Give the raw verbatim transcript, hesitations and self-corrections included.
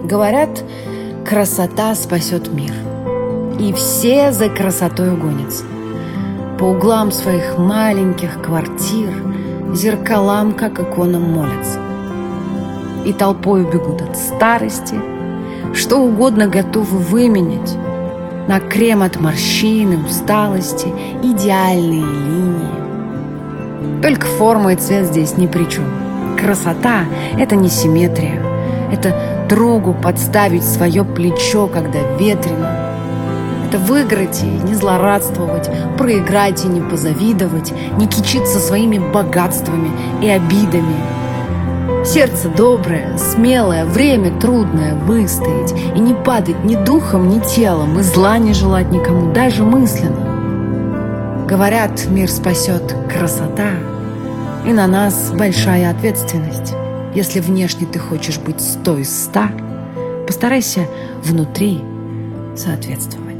Говорят, красота спасет мир. И все за красотой гонятся. По углам своих маленьких квартир зеркалам, как иконам, молятся. И толпою бегут от старости, что угодно готовы выменять на крем от морщин и усталости, идеальные линии. Только форма и цвет здесь ни при чем. Красота – это не симметрия. Это другу подставить свое плечо, когда ветрено. Это выиграть и не злорадствовать, проиграть и не позавидовать, не кичиться своими богатствами и обидами. Сердце доброе, смелое, время трудное выстоять и не падать ни духом, ни телом, и зла не желать никому, даже мысленно. Говорят, мир спасет красота, и на нас большая ответственность. Если внешне ты хочешь быть сто из ста, постарайся внутри соответствовать.